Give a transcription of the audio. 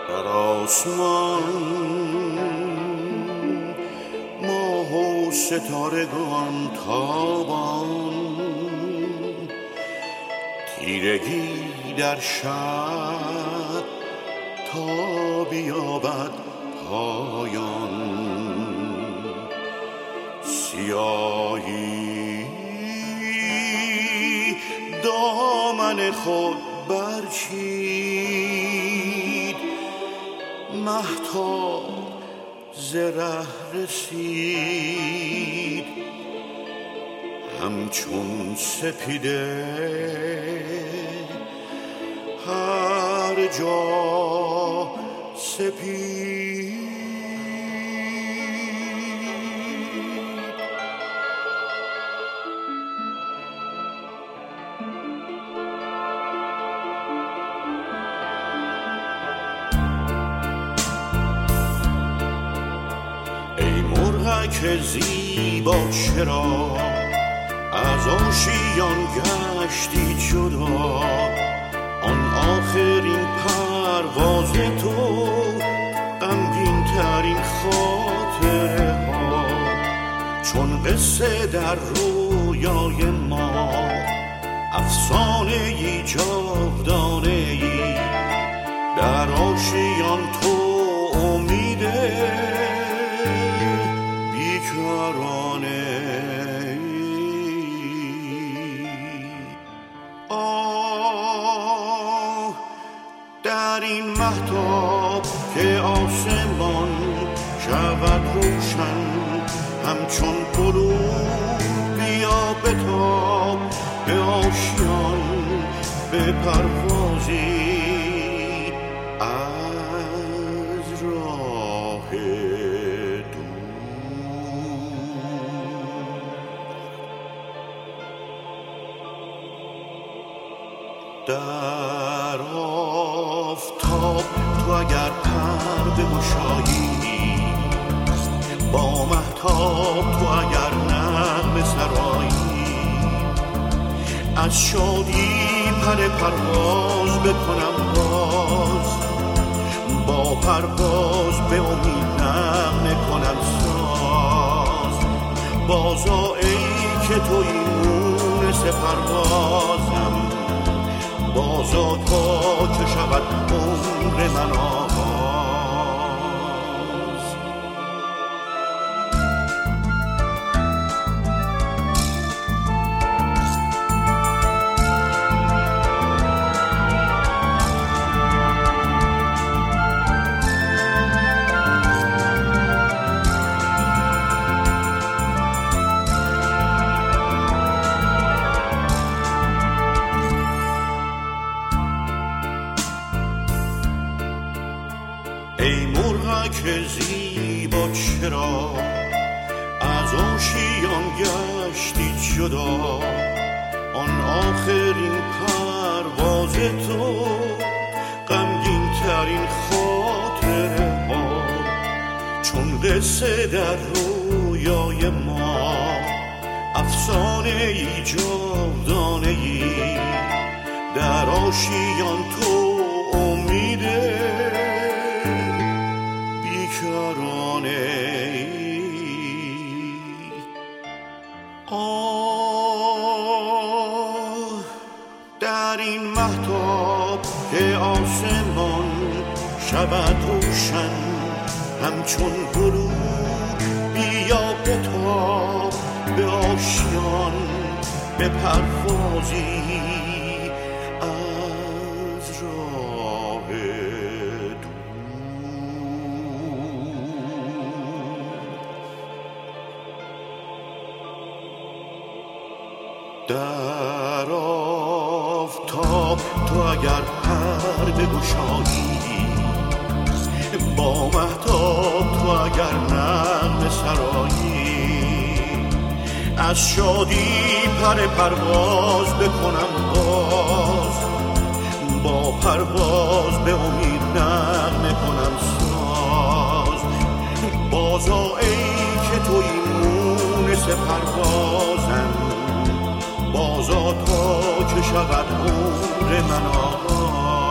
در آسمان ماه و ستارگان تابان، تیرگی در شب تا بیابد پایان، سیاهی دامن خود برچید، مهتاب ز ره رسید، همچون سپیده هر جا سپید. ای مرغک زیبا چرا از آشیان گشتی جدا؟ آن آخرین پرواز تو غمگین ترین خاطره ها، چون قصه در رویای ما، افسانه ای جاودانه ای، در آشیان تو امیده بیکرانه. در این مهتاب که آسمان شود روشن، همچون غروب بیا بتاب به آشیان، به پروازی از راه دور. در آفتاب تو اگر پر بگشایی، با مهتاب تو اگر نغمه سرایی، از شادی پر پرواز بکنم باز، با پرواز به امید نغمه کنم ساز. بازا ای که تویی مونس پروازم، بازا تا که شود عمر من آغاز. ای مرغک زیبا چرا از آشیان گشتی جدا؟ آن آخرین پرواز تو غمگین ترین خاطره ها، چون قصه در رویای ما، افسانه ای جاودانه ای، در آشیان تو امیده بیکرانه. در این مهتاب که آسمان شود روشن، همچون غروب بیا بتاب به آشیان، به پروازی از راه دور. در آفتاب تو اگر پر بگشایی، با مهتاب تو اگر نغمه سرایی، از شادی پر پرواز بکنم باز، با پرواز به امید نغمه کنم ساز. بازا ای که تویی مونس پروازم، بازا تا که شود عمر من آغاز.